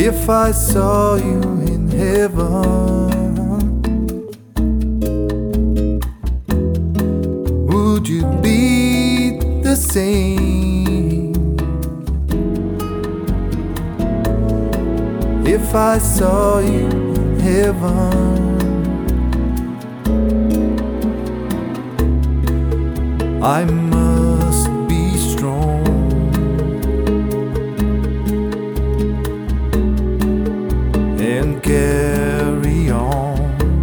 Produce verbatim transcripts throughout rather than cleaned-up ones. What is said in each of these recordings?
If I saw you in heaven, would you be the same? If I saw you in heaven, I must be strong and carry on,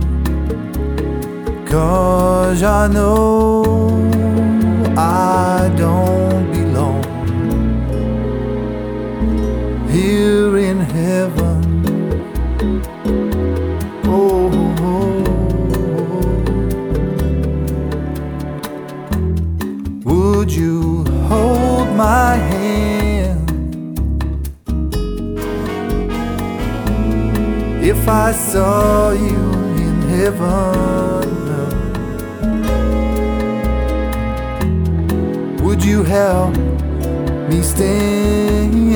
'cause I know I don't belong here in heaven. Oh, would you hold my hand if I saw you in heaven? Would you help me stand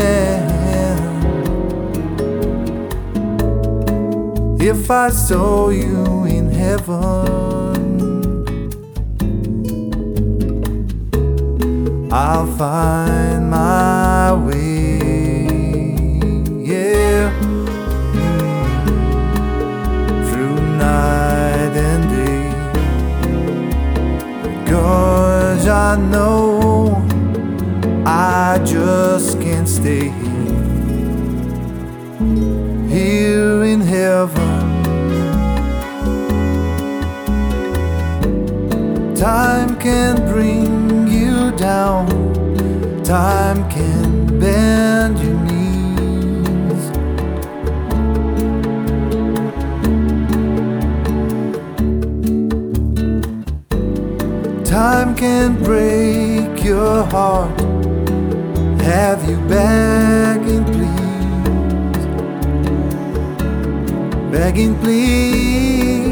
if I saw you in heaven? I'll find my way, yeah, mm. through night and day, 'cause I know I just can't stay here in heaven. Time can bring you down, time can bend your knees. Time can break your heart, have you begging please, begging please.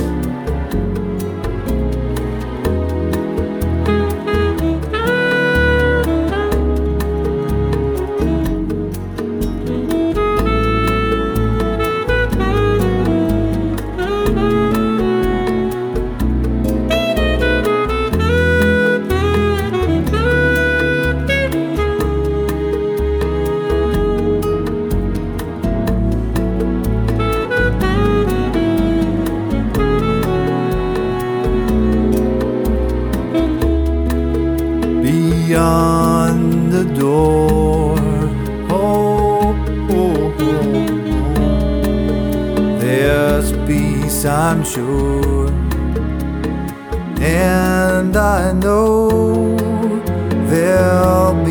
Beyond the door, oh, oh, oh, oh, there's peace, I'm sure, and I know there'll